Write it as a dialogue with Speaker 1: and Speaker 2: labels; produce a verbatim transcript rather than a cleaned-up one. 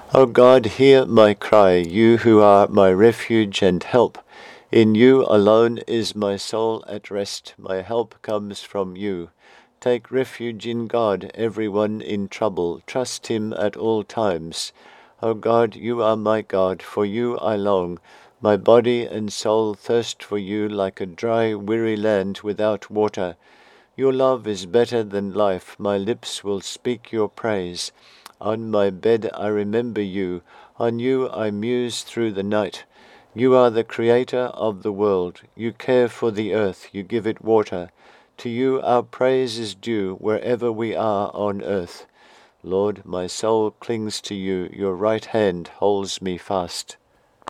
Speaker 1: O God, hear my cry, you who are my refuge and help. In you alone is my soul at rest, my help comes from you. Take refuge in God, everyone in trouble, trust him at all times. O God, you are my God, for you I long. My body and soul thirst for you like a dry, weary land without water. Your love is better than life, my lips will speak your praise. On my bed I remember you, on you I muse through the night. You are the creator of the world, you care for the earth, you give it water. To you our praise is due wherever we are on earth. Lord, my soul clings to you, your right hand holds me fast.